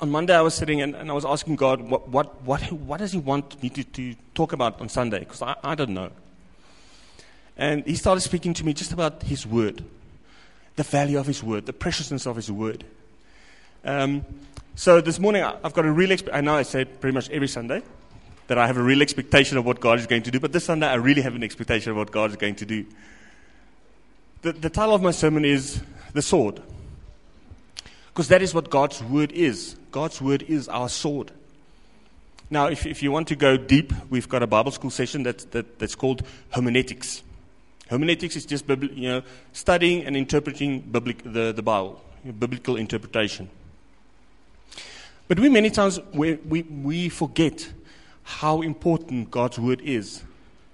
on Monday I was sitting and I was asking God, what does He want me to talk about on Sunday? Because I don't know. And He started speaking to me just about His Word, the value of His Word, the preciousness of His Word. So this morning I've got a real I know I say it pretty much every Sunday, that I have a real expectation of what God is going to do, but this Sunday I really have an expectation of what God is going to do. The title of my sermon is The Sword. Because that is what God's Word is. God's Word is our sword. Now, if you want to go deep, we've got a Bible school session that's called Hermeneutics. Hermeneutics is just studying and interpreting the Bible, biblical interpretation. But many times we forget how important God's Word is.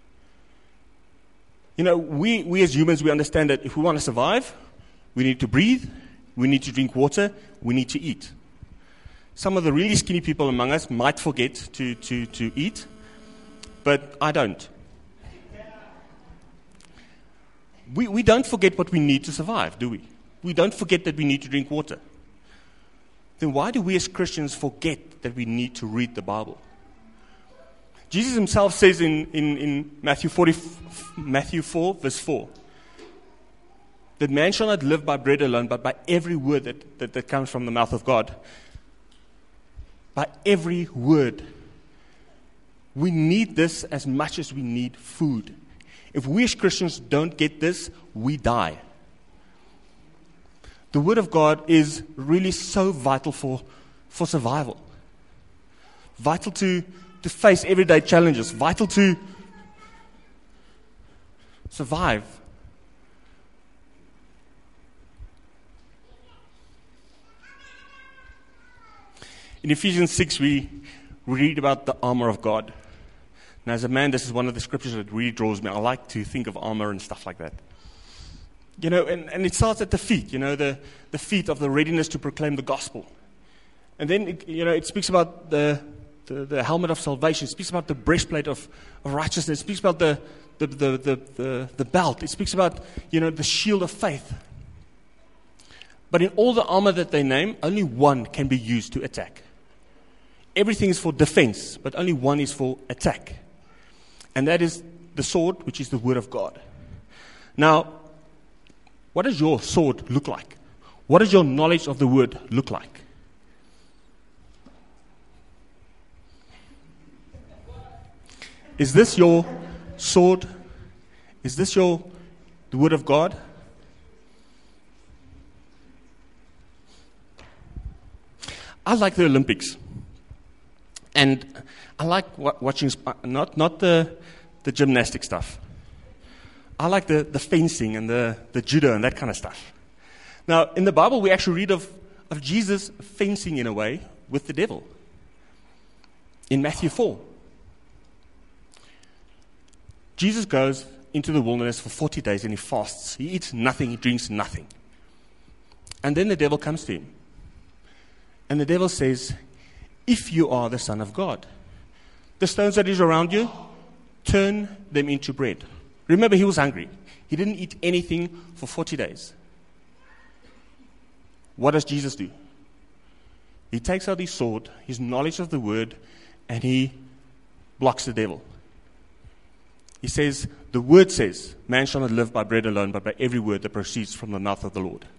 We as humans, we understand that if we want to survive, we need to breathe, we need to drink water, we need to eat. Some of the really skinny people among us might forget to eat, but I don't. We don't forget what we need to survive, do we? We don't forget that we need to drink water. Then why do we as Christians forget that we need to read the Bible? Jesus Himself says in Matthew 4, verse 4, that man shall not live by bread alone, but by every word that comes from the mouth of God. By every word. We need this as much as we need food. If we as Christians don't get this, we die. The Word of God is really so vital for survival. Vital to face everyday challenges. Vital to survive. In Ephesians 6, we read about the armor of God. Now, as a man, this is one of the scriptures that really draws me. I like to think of armor and stuff like that. And it starts at the feet, the feet of the readiness to proclaim the gospel. And then, it speaks about the helmet of salvation. It speaks about the breastplate of righteousness. It speaks about the belt. It speaks about, the shield of faith. But in all the armor that they name, only one can be used to attack. Everything is for defense, but only one is for attack. And that is the sword, which is the Word of God. Now, what does your sword look like? What does your knowledge of the Word look like? Is this your sword? Is this the Word of God? I like the Olympics. And I like watching, not the gymnastic stuff. I like the fencing and the judo and that kind of stuff. Now, in the Bible, we actually read of Jesus fencing in a way with the devil. In Matthew 4. Jesus goes into the wilderness for 40 days and he fasts. He eats nothing, he drinks nothing. And then the devil comes to him. And the devil says, if you are the Son of God, the stones that is around you, turn them into bread. Remember, he was hungry. He didn't eat anything for 40 days. What does Jesus do? He takes out his sword, his knowledge of the Word, and he blocks the devil. He says, the Word says, man shall not live by bread alone, but by every word that proceeds from the mouth of the Lord.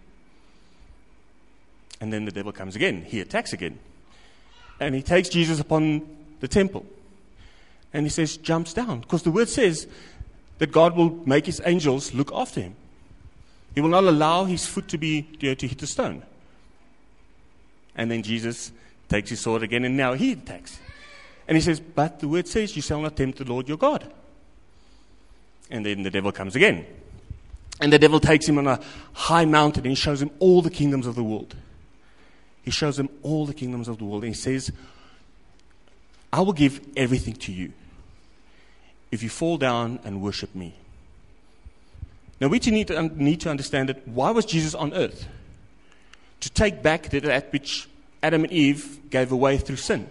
And then the devil comes again. He attacks again. And he takes Jesus upon the temple. And he says, jumps down. Because the Word says that God will make His angels look after him. He will not allow his foot to hit the stone. And then Jesus takes his sword again, and now he attacks. And he says, but the Word says, you shall not tempt the Lord your God. And then the devil comes again. And the devil takes him on a high mountain and he shows him all the kingdoms of the world. He shows him all the kingdoms of the world. And he says, I will give everything to you if you fall down and worship me. Now we need to understand that why was Jesus on earth? To take back that which Adam and Eve gave away through sin.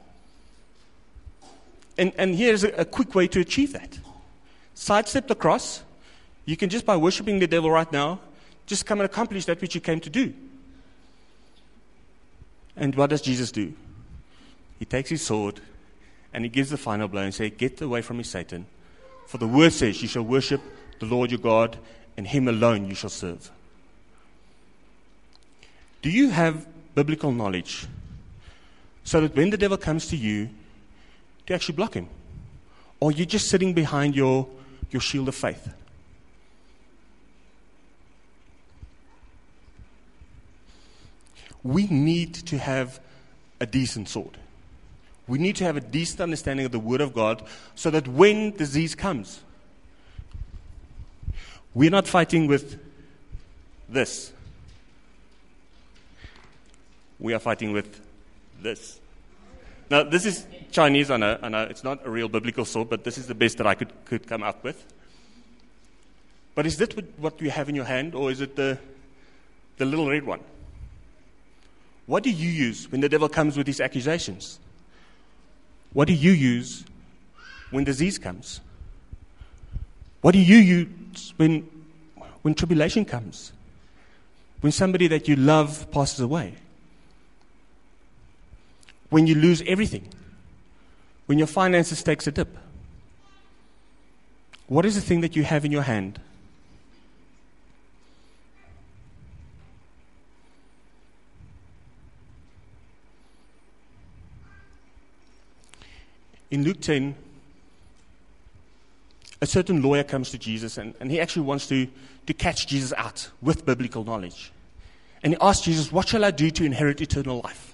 And here's a quick way to achieve that. Sidestep the cross. You can just by worshiping the devil right now, just come and accomplish that which you came to do. And what does Jesus do? He takes his sword and he gives the final blow and says, "Get away from me, Satan. For the word says, you shall worship the Lord your God, and him alone you shall serve." Do you have biblical knowledge so that when the devil comes to you, to actually block him? Or are you just sitting behind your shield of faith? We need to have a decent sword. We need to have a decent understanding of the Word of God so that when disease comes, we're not fighting with this. We are fighting with this. Now, this is Chinese, I know. It's not a real biblical sword, but this is the best that I could come up with. But is that what you have in your hand, or is it the little red one? What do you use when the devil comes with his accusations? What do you use when disease comes? What do you use when tribulation comes? When somebody that you love passes away? When you lose everything? When your finances takes a dip? What is the thing that you have in your hand? In Luke 10, a certain lawyer comes to Jesus, and he actually wants to catch Jesus out with biblical knowledge. And he asks Jesus, "What shall I do to inherit eternal life?"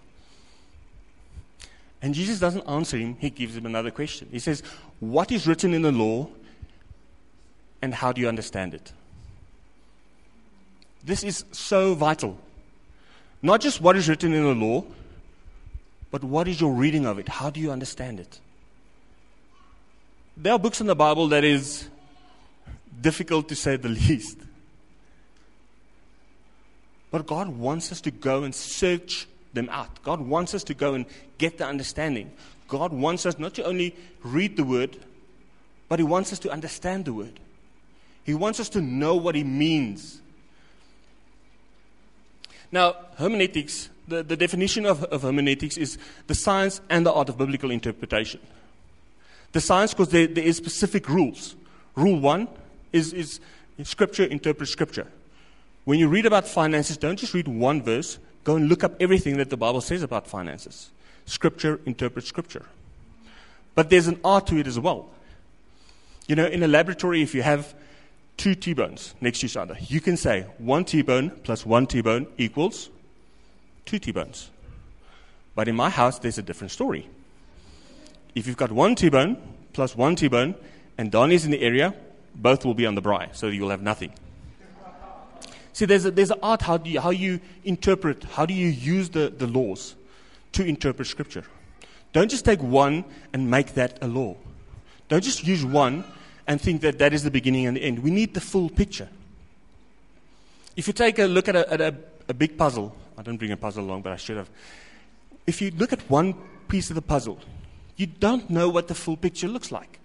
And Jesus doesn't answer him. He gives him another question. He says, "What is written in the law, and how do you understand it?" This is so vital. Not just what is written in the law, but what is your reading of it? How do you understand it? There are books in the Bible that is difficult to say the least. But God wants us to go and search them out. God wants us to go and get the understanding. God wants us not to only read the Word, but He wants us to understand the Word. He wants us to know what He means. Now, hermeneutics, the definition of hermeneutics is the science and the art of biblical interpretation. The science, because there is specific rules. Rule 1 is Scripture interprets Scripture. When you read about finances, don't just read one verse. Go and look up everything that the Bible says about finances. Scripture interprets Scripture. But there's an art to it as well. You know, in a laboratory, if you have 2 T-bones next to each other, you can say 1 T-bone plus 1 T-bone equals 2 T-bones. But in my house, there's a different story. If you've got 1 T-bone plus 1 T-bone, and Donnie's in the area, both will be on the braai, so you'll have nothing. See, there's an art how you interpret, how do you use the laws to interpret Scripture. Don't just take one and make that a law. Don't just use one and think that is the beginning and the end. We need the full picture. If you take a look at a big puzzle, I didn't bring a puzzle along, but I should have. If you look at one piece of the puzzle, you don't know what the full picture looks like.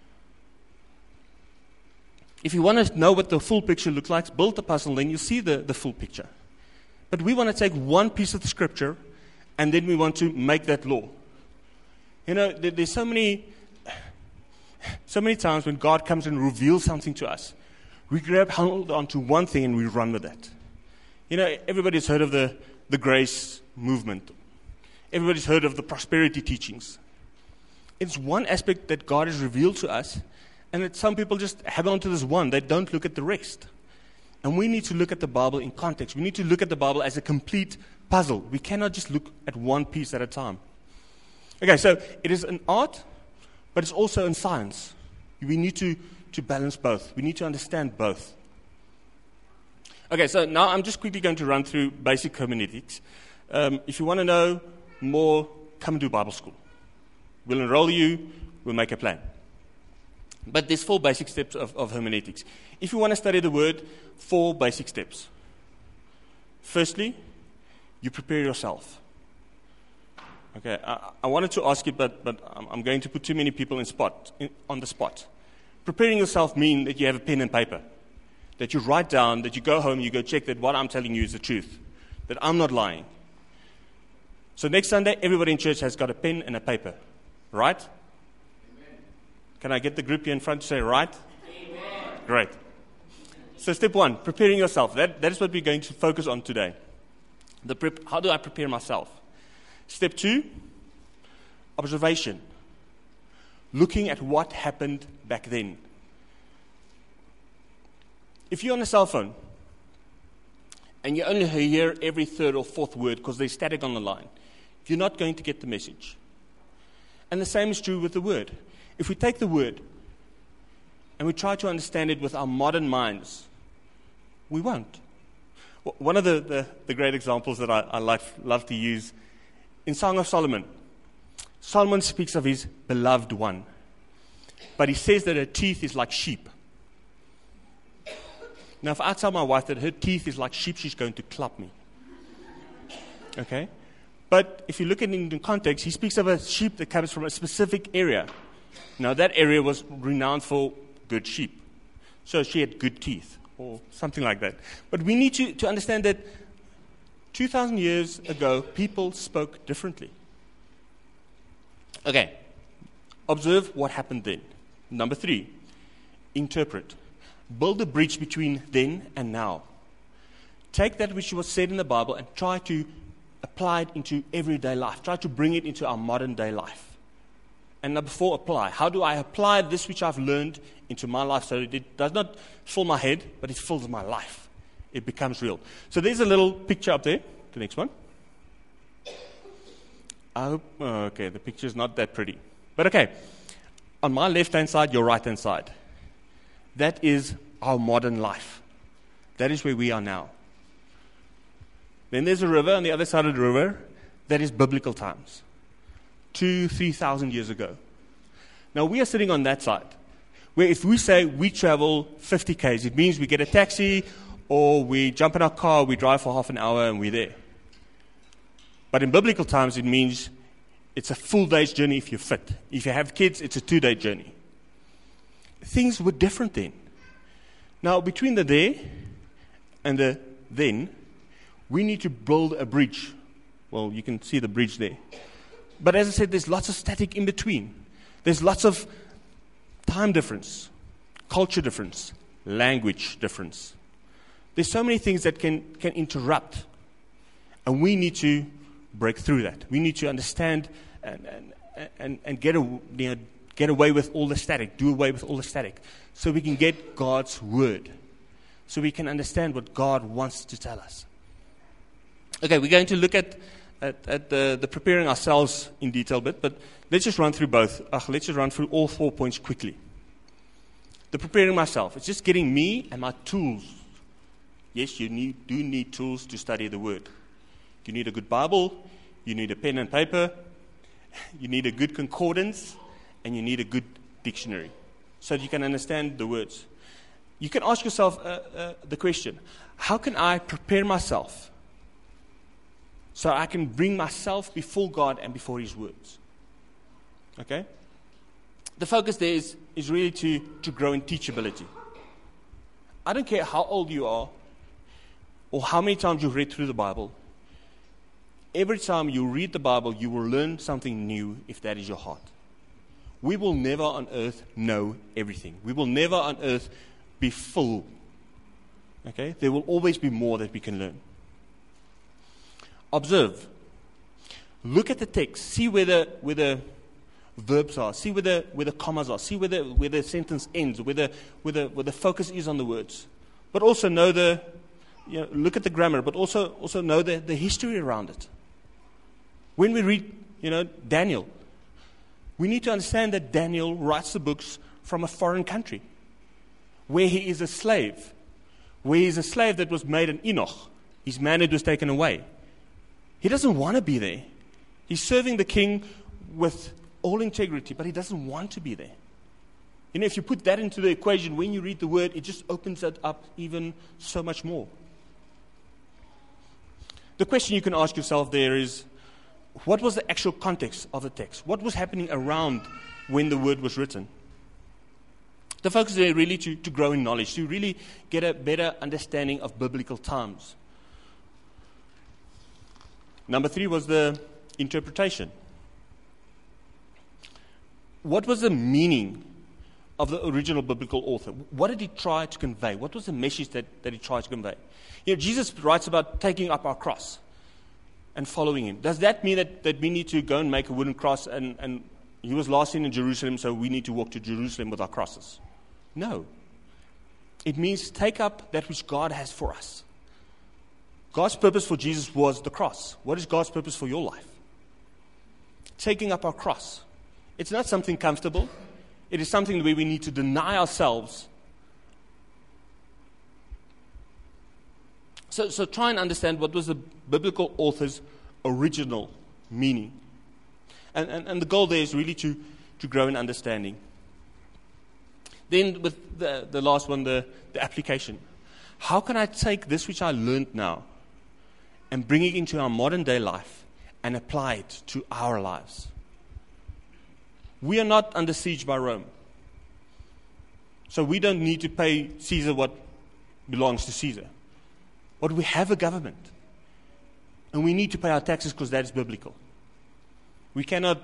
If you want to know what the full picture looks like, build the puzzle, then you'll see the full picture. But we want to take one piece of the Scripture, and then we want to make that law. You know, there's so many times when God comes and reveals something to us, we hold on to one thing and we run with that. You know, everybody's heard of the grace movement. Everybody's heard of the prosperity teachings. It's one aspect that God has revealed to us, and that some people just hang on to this one. They don't look at the rest. And we need to look at the Bible in context. We need to look at the Bible as a complete puzzle. We cannot just look at one piece at a time. Okay, so it is an art, but it's also in science. We need to balance both. We need to understand both. Okay, so now I'm just quickly going to run through basic hermeneutics. If you want to know more, come and do Bible school. We'll enroll you. We'll make a plan. But there's 4 basic steps of hermeneutics. If you want to study the Word, 4 basic steps. Firstly, you prepare yourself. Okay, I wanted to ask you, but I'm going to put too many people on the spot. Preparing yourself means that you have a pen and paper, that you write down, that you go home, you go check that what I'm telling you is the truth, that I'm not lying. So next Sunday, everybody in church has got a pen and a paper. Right? Amen. Can I get the group here in front to say right? Amen. Great. So step 1, preparing yourself. That is what we're going to focus on today. How do I prepare myself? Step 2, observation. Looking at what happened back then. If you're on a cell phone and you only hear every third or fourth word because there's static on the line, you're not going to get the message. And the same is true with the word. If we take the word and we try to understand it with our modern minds, we won't. One of the great examples that I love to use, in Song of Solomon, Solomon speaks of his beloved one. But he says that her teeth is like sheep. Now, if I tell my wife that her teeth is like sheep, she's going to club me. Okay? But if you look at it in context, he speaks of a sheep that comes from a specific area. Now, that area was renowned for good sheep. So she had good teeth, or something like that. But we need to understand that 2,000 years ago, people spoke differently. Okay. Observe what happened then. Number 3, interpret. Build a bridge between then and now. Take that which was said in the Bible and try to apply it into everyday life. Try to bring it into our modern day life. And number 4, apply. How do I apply this which I've learned into my life so it does not fill my head, but it fills my life? It becomes real. So there's a little picture up there. The next one. Okay, the picture is not that pretty. But okay, on my left-hand side, your right-hand side. That is our modern life. That is where we are now. Then there's a river on the other side of the river. That is biblical times. 2,000-3,000 years ago. Now we are sitting on that side, where if we say we travel 50 k's, it means we get a taxi or we jump in our car, we drive for half an hour and we're there. But in biblical times, it means it's a full day's journey if you're fit. If you have kids, it's a 2-day journey. Things were different then. Now, between the there and the then, we need to build a bridge. Well, you can see the bridge there. But as I said, there's lots of static in between. There's lots of time difference, culture difference, language difference. There's so many things that can interrupt. And we need to break through that. We need to understand and get away with all the static, do away with all the static, so we can get God's word, so we can understand what God wants to tell us. Okay, we're going to look at the preparing ourselves in detail a bit, but let's just run through both. Let's just run through all 4 points quickly. The preparing myself, it's just getting me and my tools. Yes, you do need tools to study the word. You need a good Bible, you need a pen and paper, you need a good concordance, and you need a good dictionary so that you can understand the words. You can ask yourself the question, how can I prepare myself so I can bring myself before God and before His words? Okay? The focus there is really to grow in teachability. I don't care how old you are or how many times you've read through the Bible. Every time you read the Bible, you will learn something new if that is your heart. We will never on earth know everything. We will never on earth be full. Okay? There will always be more that we can learn. Observe. Look at the text. See where the verbs are. See where the commas are. See where the sentence ends. Where the focus is on the words. But also know look at the grammar. But also know the history around it. When we read, Daniel, we need to understand that Daniel writes the books from a foreign country, where he is a slave, where he is a slave that was made an eunuch. His manhood was taken away. He doesn't want to be there. He's serving the king with all integrity, but he doesn't want to be there. If you put that into the equation, when you read the word, it just opens it up even so much more. The question you can ask yourself there is, what was the actual context of the text? What was happening around when the word was written? The focus is really to grow in knowledge, to really get a better understanding of biblical times. Number 3 was the interpretation. What was the meaning of the original biblical author? What did he try to convey? What was the message that he tried to convey? Jesus writes about taking up our cross and following him. Does that mean that we need to go and make a wooden cross and he was last seen in Jerusalem, so we need to walk to Jerusalem with our crosses? No. It means take up that which God has for us. God's purpose for Jesus was the cross. What is God's purpose for your life? Taking up our cross. It's not something comfortable. It is something where we need to deny ourselves. So try and understand what was the biblical author's original meaning. And the goal there is really to grow in understanding. Then with the last one, the application. How can I take this which I learned now and bring it into our modern day life and apply it to our lives? We are not under siege by Rome. So we don't need to pay Caesar what belongs to Caesar. But we have a government. And we need to pay our taxes because that is biblical. We cannot,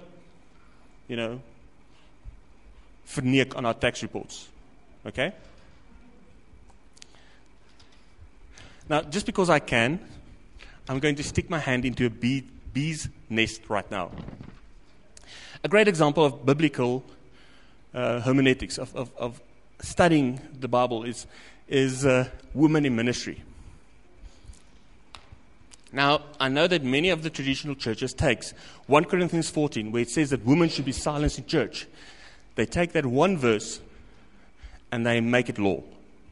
verneek on our tax reports. Okay? Now, just because I can, I'm going to stick my hand into a bee's nest right now. A great example of biblical hermeneutics, of studying the Bible, is women in ministry. Now, I know that many of the traditional churches takes 1 Corinthians 14, where it says that women should be silenced in church. They take that one verse and they make it law.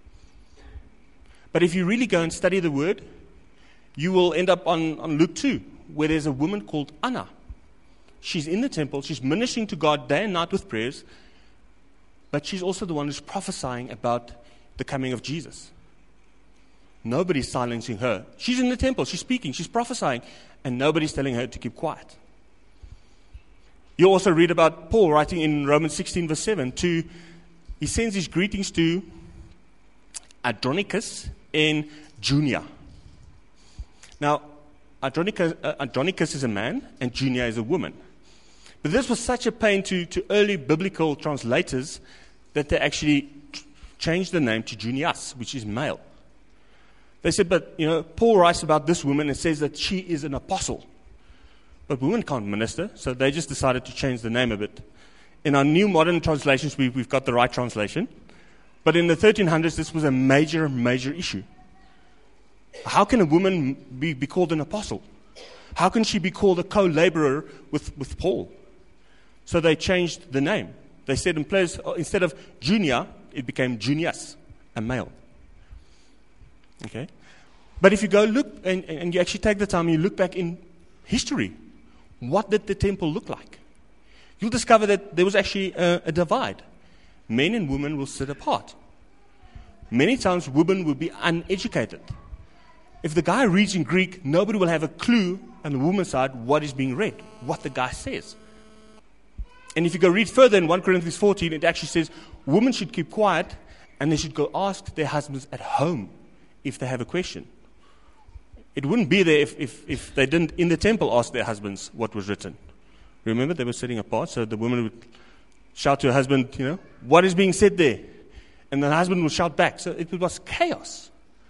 But if you really go and study the word, you will end up on Luke 2, where there's a woman called Anna. She's in the temple, she's ministering to God day and night with prayers, but she's also the one who's prophesying about the coming of Jesus. Nobody's silencing her. She's in the temple, she's speaking, she's prophesying, and nobody's telling her to keep quiet. You also read about Paul writing in Romans 16 verse 7, he sends his greetings to Andronicus and Junia. Now, Andronicus is a man and Junia is a woman. But this was such a pain to early biblical translators that they actually changed the name to Junias, which is male. They said, but, Paul writes about this woman and says that she is an apostle. But women can't minister, so they just decided to change the name a bit. In our new modern translations, we've got the right translation. But in the 1300s, this was a major, major issue. How can a woman be called an apostle? How can she be called a co-laborer with Paul? So they changed the name. They said instead of Junia, it became Junias, a male. Okay? But if you go look, and you actually take the time and you look back in history, what did the temple look like? You'll discover that there was actually a divide. Men and women will sit apart. Many times women will be uneducated. If the guy reads in Greek, nobody will have a clue on the woman's side what is being read, what the guy says. And if you go read further in 1 Corinthians 14, it actually says women should keep quiet and they should go ask their husbands at home if they have a question. It wouldn't be there if they didn't in the temple ask their husbands what was written. Remember, they were sitting apart, so the woman would shout to her husband, what is being said there? And the husband would shout back. So it was chaos.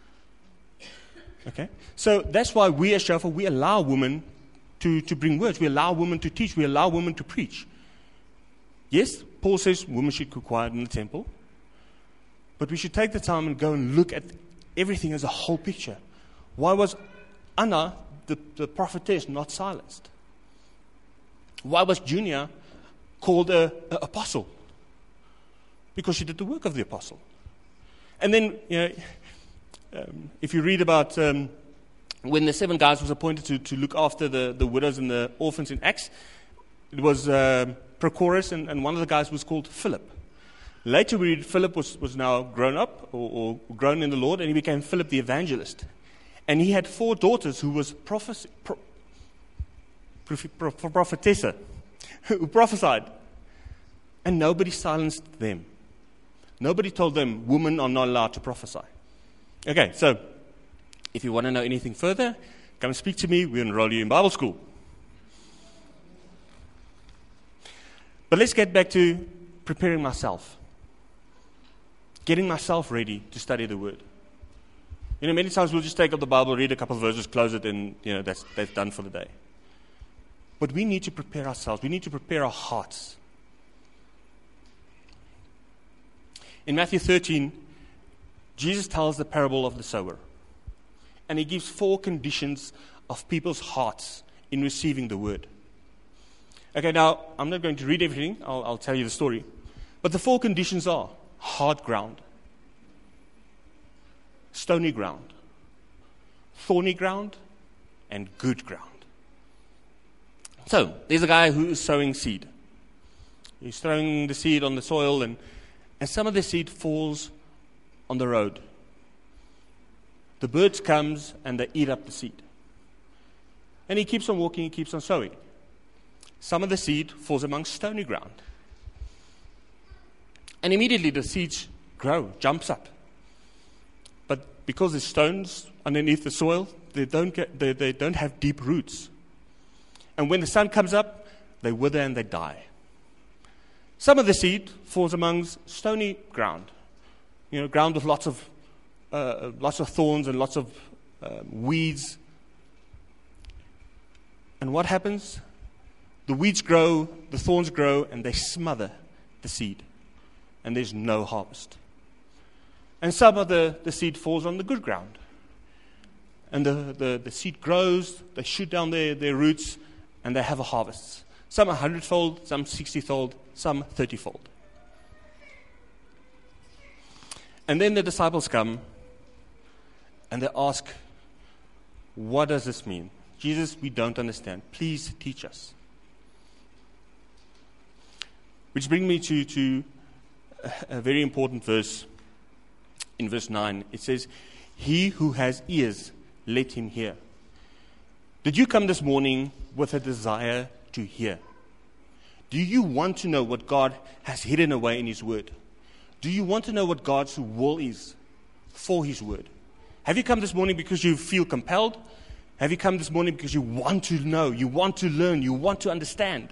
Okay? So that's why we as Shofar, we allow women to bring words. We allow women to teach. We allow women to preach. Yes, Paul says women should keep quiet in the temple. But we should take the time and go and look at everything as a whole picture. Why was Anna, the prophetess, not silenced? Why was Junia called an apostle? Because she did the work of the apostle. And then, if you read about when the 7 guys was appointed to look after the widows and the orphans in Acts, it was Prochorus, and one of the guys was called Philip. Later we read Philip was now grown up or grown in the Lord, and he became Philip the evangelist. And he had 4 daughters who was prophetessa, who prophesied. And nobody silenced them. Nobody told them women are not allowed to prophesy. Okay, so if you want to know anything further, come speak to me. We'll enroll you in Bible school. But let's get back to preparing myself. Getting myself ready to study the Word. Many times we'll just take up the Bible, read a couple of verses, close it, and that's done for the day. But we need to prepare ourselves. We need to prepare our hearts. In Matthew 13, Jesus tells the parable of the sower. And he gives 4 conditions of people's hearts in receiving the Word. Okay, now, I'm not going to read everything. I'll tell you the story. But the 4 conditions are hard ground, stony ground, thorny ground, and good ground. So, there's a guy who is sowing seed. He's throwing the seed on the soil, and some of the seed falls on the road. The birds comes and they eat up the seed. And he keeps on walking, he keeps on sowing. Some of the seed falls among stony ground. And immediately the seeds grow, jumps up. But because there's stones underneath the soil, they don't have deep roots. And when the sun comes up, they wither and they die. Some of the seed falls amongst stony ground, ground with lots of thorns and lots of weeds. And what happens? The weeds grow, the thorns grow, and they smother the seed. And there's no harvest. And some of the seed falls on the good ground. And the seed grows, they shoot down their roots, and they have a harvest. Some 100-fold, some 60-fold, some 30-fold. And then the disciples come, and they ask, what does this mean? Jesus, we don't understand. Please teach us. Which brings me to a very important verse. In verse 9, it says, he who has ears, let him hear. Did you come this morning with a desire to hear? Do you want to know what God has hidden away in His Word? Do you want to know what God's will is for His Word? Have you come this morning because you feel compelled? Have you come this morning because you want to know, you want to learn, you want to understand?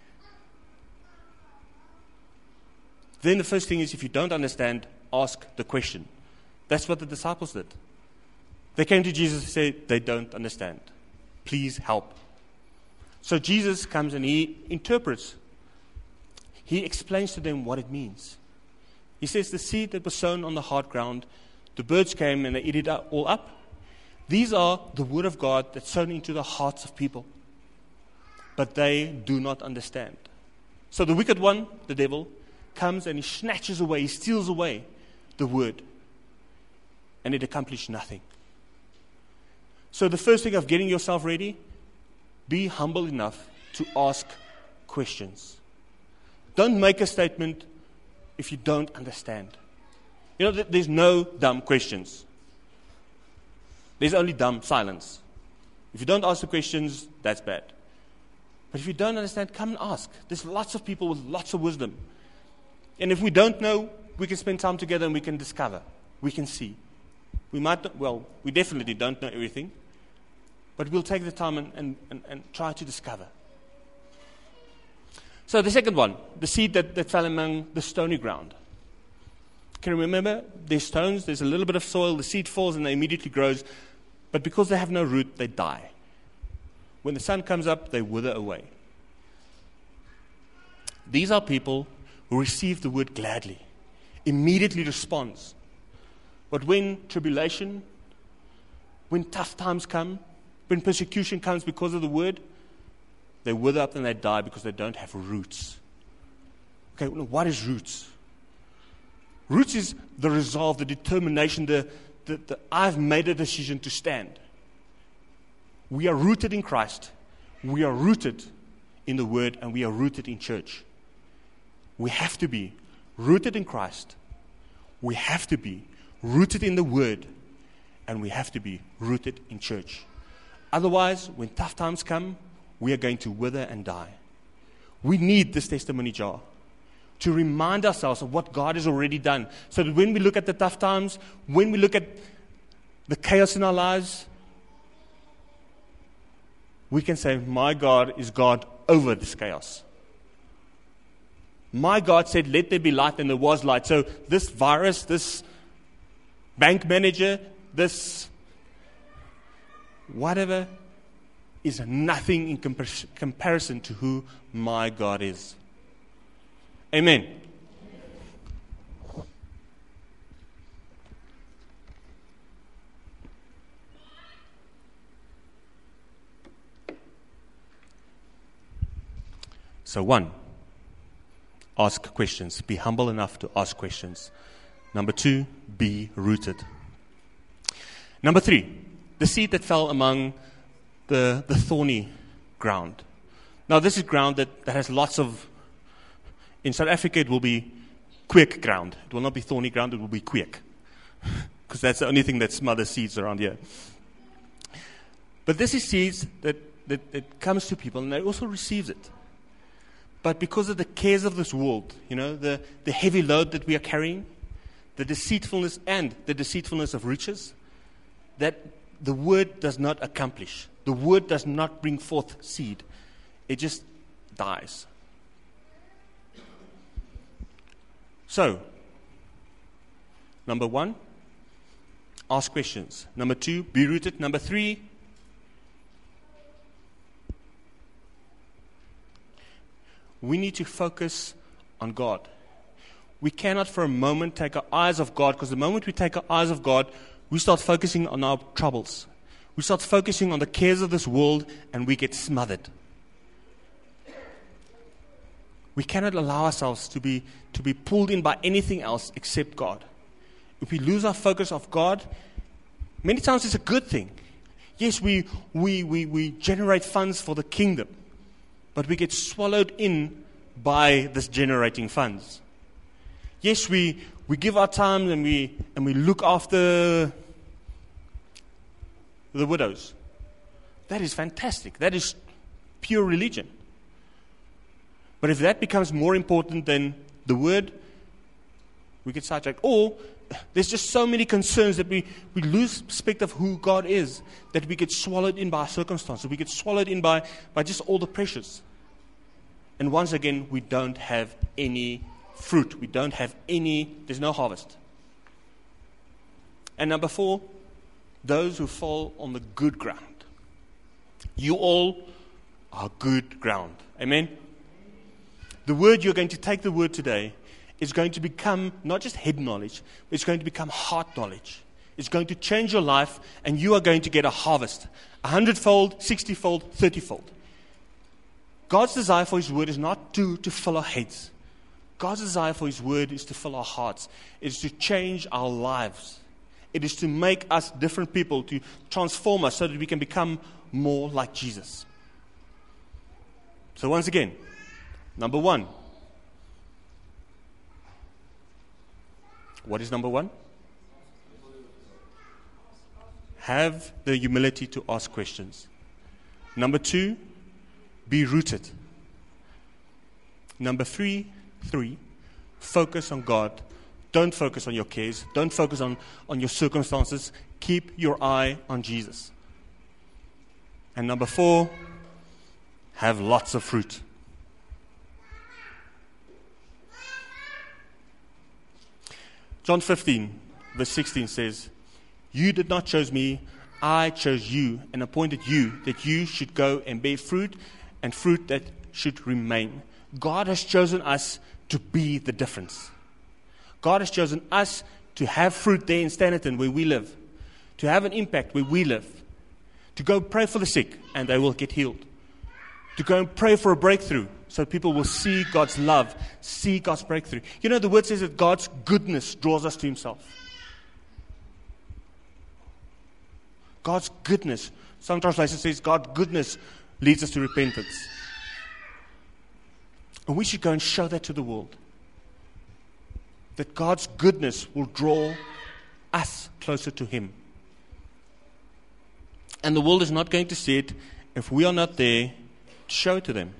Then the first thing is, if you don't understand, ask the question. That's what the disciples did. They came to Jesus and said, they don't understand. Please help. So Jesus comes and He interprets. He explains to them what it means. He says the seed that was sown on the hard ground, the birds came and they ate it all up. These are the word of God that's sown into the hearts of people. But they do not understand. So the wicked one, the devil, comes and he snatches away, he steals away the word. And it accomplishes nothing. So the first thing of getting yourself ready, be humble enough to ask questions. Don't make a statement if you don't understand. There's no dumb questions. There's only dumb silence. If you don't ask the questions, that's bad. But if you don't understand, come and ask. There's lots of people with lots of wisdom. And if we don't know, we can spend time together and we can discover. We can see. We definitely don't know everything. But we'll take the time and try to discover. So the second one, the seed that fell among the stony ground. Can you remember? There's stones, there's a little bit of soil, the seed falls and it immediately grows. But because they have no root, they die. When the sun comes up, they wither away. These are people who receive the word gladly, immediately responds. But when tribulation, when tough times come, when persecution comes because of the word, they wither up and they die because they don't have roots. Okay, what is roots? Roots is the resolve, the determination, the I've made a decision to stand. We are rooted in Christ. We are rooted in the Word, and we are rooted in church. We have to be rooted in Christ. We have to be rooted in the Word, and we have to be rooted in church. Otherwise, when tough times come, we are going to wither and die. We need this testimony jar to remind ourselves of what God has already done, so that when we look at the tough times, when we look at the chaos in our lives, we can say, my God is God over this chaos. My God said, let there be light, and there was light. So this virus, this bank manager, this whatever, is nothing in comparison to who my God is. Amen. So 1, ask questions. Be humble enough to ask questions. Number 2, be rooted. Number 3, the seed that fell among the thorny ground. Now this is ground that has lots of, in South Africa it will be quick ground. It will not be thorny ground, it will be quick. Because that's the only thing that smothers seeds around here. But this is seeds that comes to people and they also receives it. But because of the cares of this world, the heavy load that we are carrying, the deceitfulness of riches, that the word does not accomplish. The word does not bring forth seed. It just dies. So, number 1, ask questions. Number 2, be rooted. Number 3, we need to focus on God. We cannot for a moment take our eyes off God, because the moment we take our eyes off God, we start focusing on our troubles. We start focusing on the cares of this world and we get smothered. We cannot allow ourselves to be pulled in by anything else except God. If we lose our focus of God, many times it's a good thing. Yes, we generate funds for the kingdom, but we get swallowed in by this generating funds. Yes, we give our time and we look after the widows. That is fantastic. That is pure religion. But if that becomes more important than the word, we get sidetracked. Or there's just so many concerns that we lose perspective of who God is, that we get swallowed in by our circumstances. We get swallowed in by just all the pressures. And once again, we don't have any fruit. There's no harvest. And number 4, those who fall on the good ground. You all are good ground. Amen? The word you're going to take the word today is going to become not just head knowledge, but it's going to become heart knowledge. It's going to change your life, and you are going to get a harvest. 100-fold, 60-fold, 30-fold. God's desire for His word is not to fill our heads. God's desire for His word is to fill our hearts. It is to change our lives. It is to make us different people, to transform us so that we can become more like Jesus. So once again, number 1. What is number 1? Have the humility to ask questions. Number 2, be rooted. Number 3, focus on God. Don't focus on your cares. Don't focus on your circumstances. Keep your eye on Jesus. And number 4, have lots of fruit. John 15, verse 16 says, "You did not choose me, I chose you and appointed you that you should go and bear fruit, and fruit that should remain." God has chosen us to be the difference. God has chosen us to have fruit there in Standerton where we live, to have an impact where we live, to go pray for the sick and they will get healed, to go and pray for a breakthrough so people will see God's love, see God's breakthrough. The word says that God's goodness draws us to Himself. God's goodness. Some translation says God's goodness leads us to repentance. And we should go and show that to the world. That God's goodness will draw us closer to Him. And the world is not going to see it if we are not there to show it to them.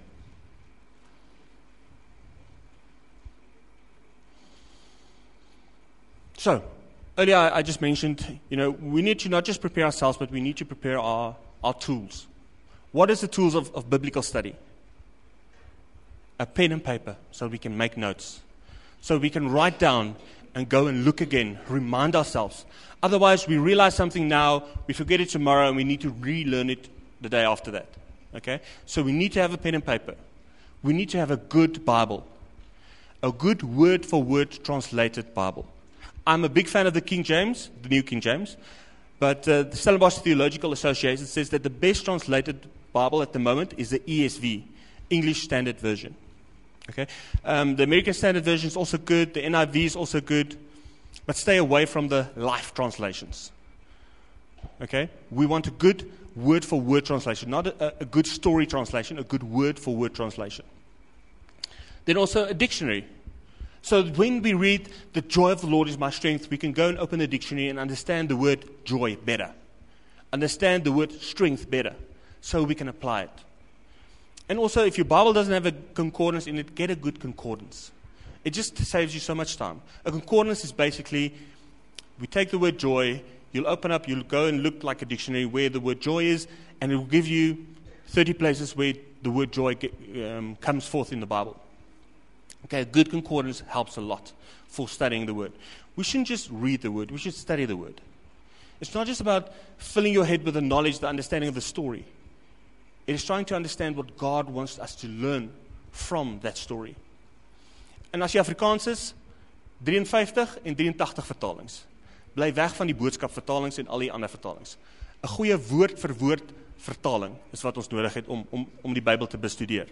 So, earlier I just mentioned, we need to not just prepare ourselves, but we need to prepare our tools. What is the tools of biblical study? a pen and paper so we can make notes, so we can write down and go and look again, remind ourselves. Otherwise, we realize something now, we forget it tomorrow, and we need to relearn it the day after that. Okay? So we need to have a pen and paper. We need to have a good Bible, a good word-for-word translated Bible. I'm a big fan of the King James, the New King James, but the Stellenbosch Theological Association says that the best translated Bible at the moment is the ESV, English Standard Version. Okay, the American Standard Version is also good. The NIV is also good, but stay away from the Life translations. Okay, we want a good word-for-word translation, not a good story translation, a good word-for-word translation. Then also a dictionary. So when we read, "The joy of the Lord is my strength," we can go and open the dictionary and understand the word joy better, understand the word strength better, so we can apply it. And also, if your Bible doesn't have a concordance in it, get a good concordance. It just saves you so much time. A concordance is basically, we take the word joy, you'll open up, you'll go and look like a dictionary where the word joy is, and it will give you 30 places where the word joy comes forth in the Bible. Okay, a good concordance helps a lot for studying the word. We shouldn't just read the word, we should study the word. It's not just about filling your head with the knowledge, the understanding of the story. It is trying to understand what God wants us to learn from that story. En as jy Afrikaans is, 53 en 83 vertalings. Bly weg van die boodskapvertalings en al die ander vertalings. 'n Goeie woord vir woord vertaling is wat ons nodig het om die Bybel te bestudeer.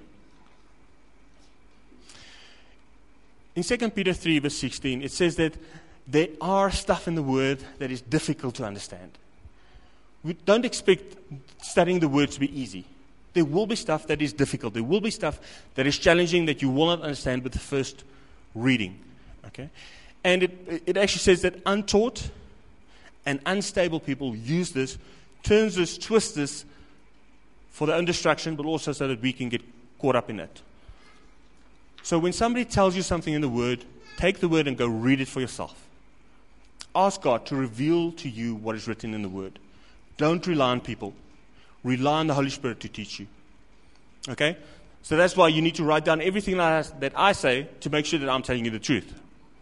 In 2 Peter 3 verse 16, it says that there are stuff in the word that is difficult to understand. We don't expect studying the word to be easy. There will be stuff that is difficult. There will be stuff that is challenging that you will not understand with the first reading. Okay? And it actually says that untaught and unstable people use this, turns this, twists this for their own destruction, but also so that we can get caught up in it. So when somebody tells you something in the Word, take the Word and go read it for yourself. Ask God to reveal to you what is written in the Word. Don't rely on people. Rely on the Holy Spirit to teach you. Okay? So that's why you need to write down everything that I say to make sure that I'm telling you the truth.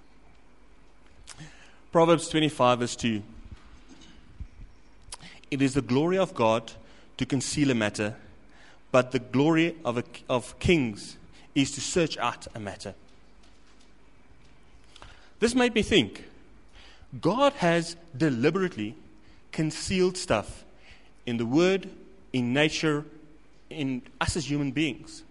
Proverbs 25 verse 2. It is the glory of God to conceal a matter, but the glory of kings is to search out a matter. This made me think, God has deliberately concealed stuff in the Word, in nature, in us as human beings.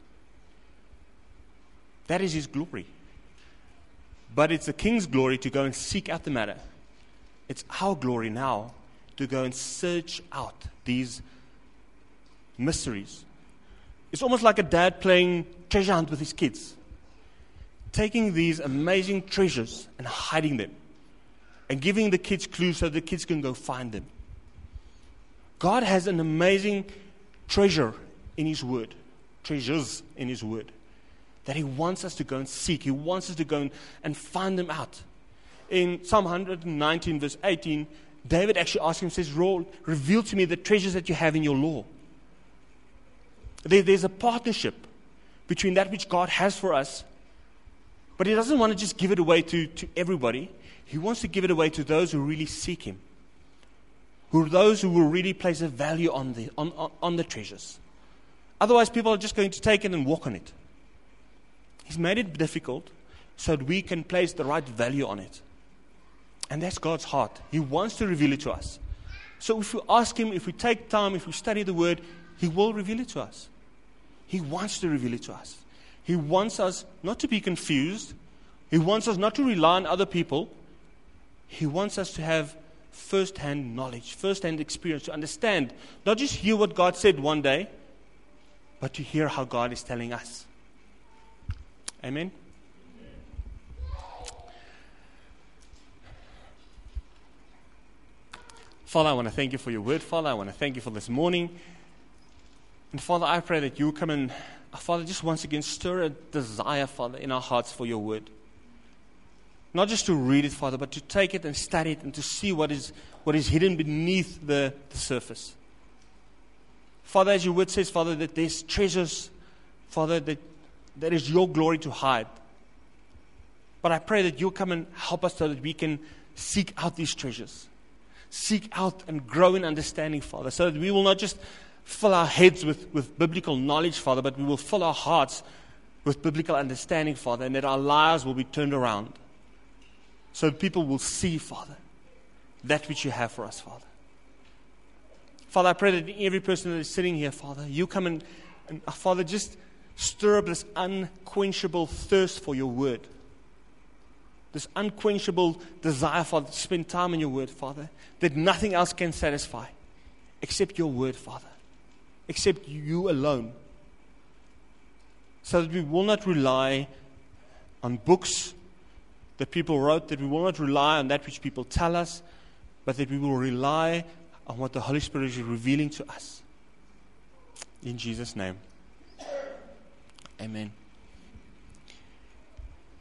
That is His glory. But it's the King's glory to go and seek out the matter. It's our glory now to go and search out these mysteries. It's almost like a dad playing treasure hunt with his kids, taking these amazing treasures and hiding them, and giving the kids clues so the kids can go find them. God has an amazing treasure in His Word, treasures in His Word, that He wants us to go and seek. He wants us to go and find them out. In Psalm 119 verse 18, David actually asked Him, says, reveal to me the treasures that you have in your law. There's a partnership between that which God has for us, but He doesn't want to just give it away to everybody. He wants to give it away to those who really seek Him, those who will really place a value on the treasures. Otherwise, people are just going to take it and walk on it. He's made it difficult so that we can place the right value on it. And that's God's heart. He wants to reveal it to us. So if we ask Him, if we take time, if we study the Word, He will reveal it to us. He wants to reveal it to us. He wants us not to be confused. He wants us not to rely on other people. He wants us to have first-hand knowledge, first-hand experience, to understand, not just hear what God said one day, but to hear how God is telling us. Amen? Father, I want to thank You for Your Word. Father, I want to thank You for this morning. And Father, I pray that You come and, Father, just once again stir a desire, Father, in our hearts for Your Word. Not just to read it, Father, but to take it and study it and to see what is hidden beneath the surface. Father, as Your Word says, Father, that there's treasures, Father, that that is your glory to hide. But I pray that you'll come and help us so that we can seek out these treasures. Seek out and grow in understanding, Father, so that we will not just fill our heads with biblical knowledge, Father, but we will fill our hearts with biblical understanding, Father, and that our lives will be turned around. So that people will see, Father, that which you have for us, Father. Father, I pray that every person that is sitting here, Father, you come and Father, just stir up this unquenchable thirst for your word. This unquenchable desire, Father, to spend time in your word, Father, that nothing else can satisfy except your word, Father, except you alone. So that we will not rely on books that people wrote, that we will not rely on that which people tell us, but that we will rely on what the Holy Spirit is revealing to us. In Jesus' name, amen.